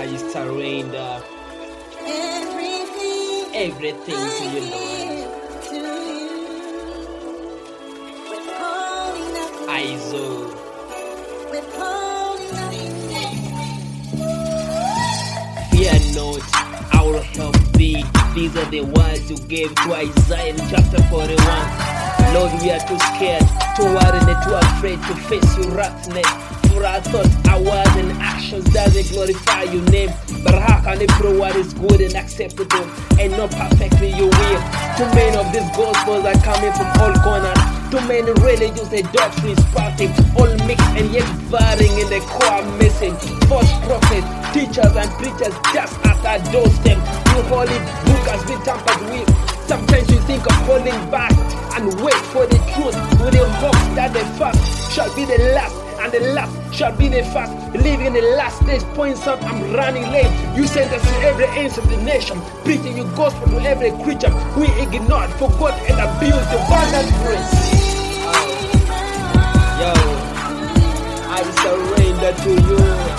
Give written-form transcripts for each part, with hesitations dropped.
I surrender everything to you, Lord. I so fear not, I will help thee. These are the words you gave to Isaiah in chapter 41. Lord, we are too scared, too worried, and too afraid to face your wrathness. For our thoughts, our words and actions doesn't glorify your name. But how can they prove what is good and acceptable and not perfectly your will? Too many of these gospels are coming from all corners. Too many religions and doctrines sprouting, all mixed and yet varying in the core message. False prophets, teachers and preachers just at our doorstep. Your holy book has been tampered with. Sometimes you think of holding back and wait for the truth with the hope that the first shall be the last and the last shall be the first. Living in the last days points out I'm running late. You sent us to every ends of the nation, preaching your gospel to every creature. We ignored, forgot and abused the abundant grace. Yo, I surrender to you.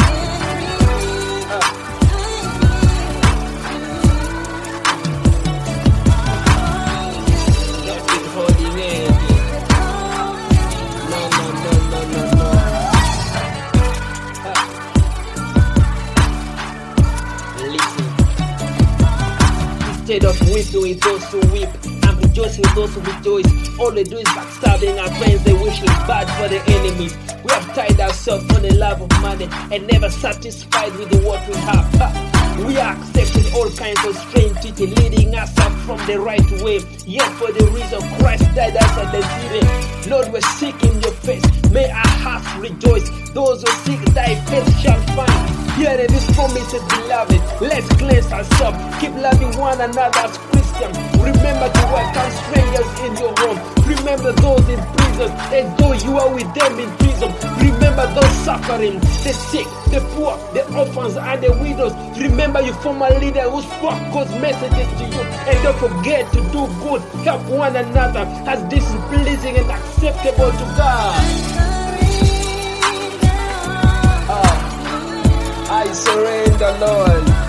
Instead of weeping with those who weep and rejoicing with those who rejoice, all they do is backstabbing our friends. They wishing bad for the enemies. We have tied ourselves on the love of money and never satisfied with what we have. We are accepting all kinds of strange teaching, leading us up from the right way. Yet for the reason Christ died us at the city. Lord, we're seeking your face. May our hearts rejoice. Those who seek thy face shall find. Hearing these promises, beloved, let's cleanse ourselves. Keep loving one another as Christians. Remember to welcome strangers in your home. Remember those in prison, as though you are with them in prison. Remember those suffering, the sick, the poor, the orphans, and the widows. Remember your former leader who spoke God's messages to you. And don't forget to do good, help one another, as this is pleasing and acceptable to God. I surrender, Lord.